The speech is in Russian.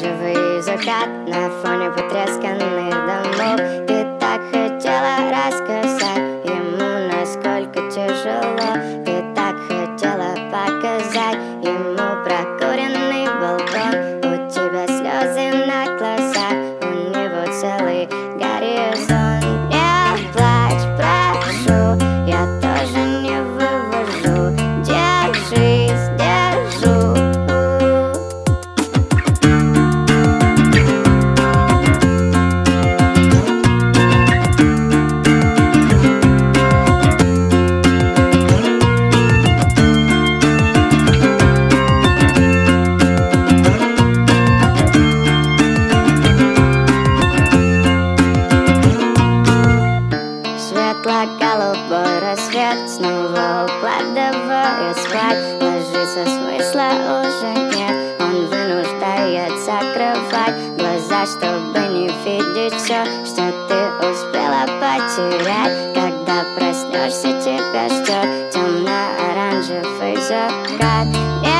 Оранжевый закат на фоне потресканных домов. Ты так хотела рассказать ему, насколько тяжело. Ты так хотела показать ему прокуренный балкон. У тебя слезы на глазах, у него целый горизонт. Не плачь, прошу, я тоже не вывожу. Держись, держу. Светло-голубой рассвет снова укладывает спать. Ложится, смысла уже нет, он вынуждает закрывать глаза, чтобы не видеть все, что ты успела потерять. Когда проснешься, тебя ждет темно-оранжевый закат.